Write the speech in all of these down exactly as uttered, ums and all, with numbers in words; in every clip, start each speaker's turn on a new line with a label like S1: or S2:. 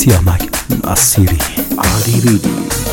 S1: Siyamak Nasiri Ali Ridi.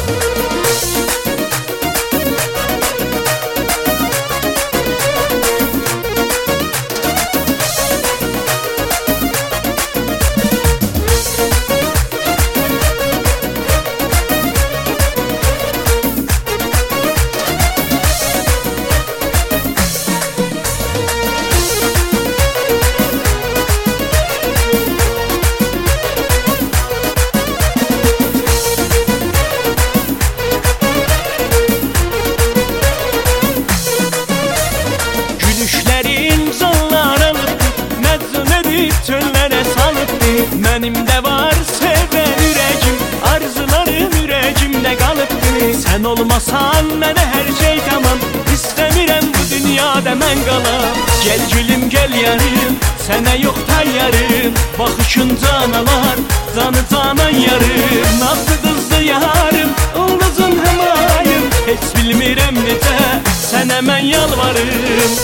S2: Çöllere salıptı. Mənim də var sevən ürəyim, arzularım ürəyimdə qalıbdı. Sən olmasan mənə hər şey tamam, İstəmirəm bu dünyada mən qalam. Gəl gülüm gəl yarım, sənə yox tayyarım. Baxışın canalar, canı canan yarım. Nasıl qızdı yarım, ulduzun həmayım. Heç bilmirəm necə, sənə mən yalvarım.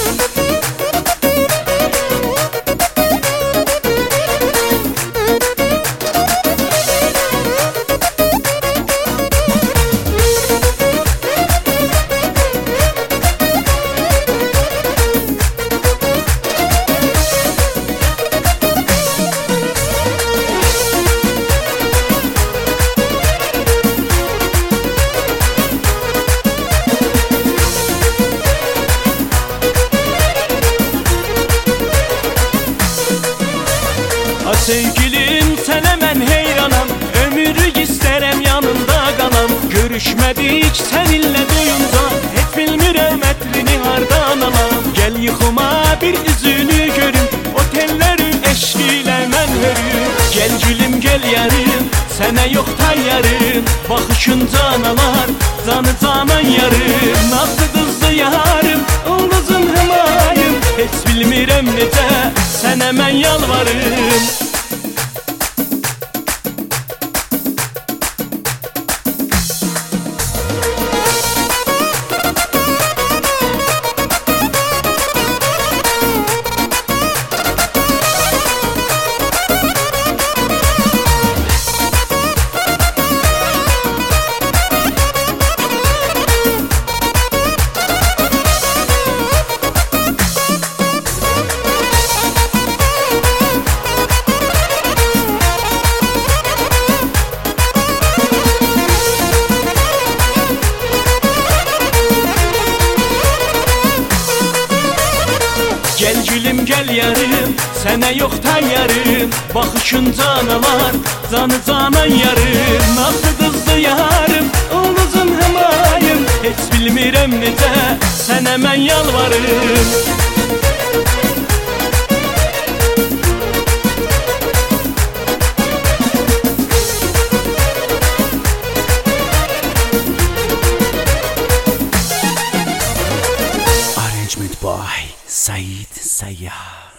S2: Sevgilim sənə mən heyranam, ömürlük istərəm yanında qalam. Görüşmədik səninlə duyunca, heç bilmirəm ətrini hardan alam. Gəl yuxuma bir üzünü görüm, otelləri eşq ilə mən hörüm. Gəl gülüm gəl yarım, sənə yox tayyarım. Baxışın canalar, canı canan yarım. Nasıl qızdı yarım, ulduzun həmayım. Heç bilmirəm necə, sənə mən yalvarım. Gəl gülüm gəl yarım, sənə yox tayyarım. Baxışın canalar, canı canan yarım. Nasıl qızdı yarım, ulduzun həmayım. Heç bilmirəm necə, sənə mən yalvarım.
S1: Arrangement by Said Sayyah.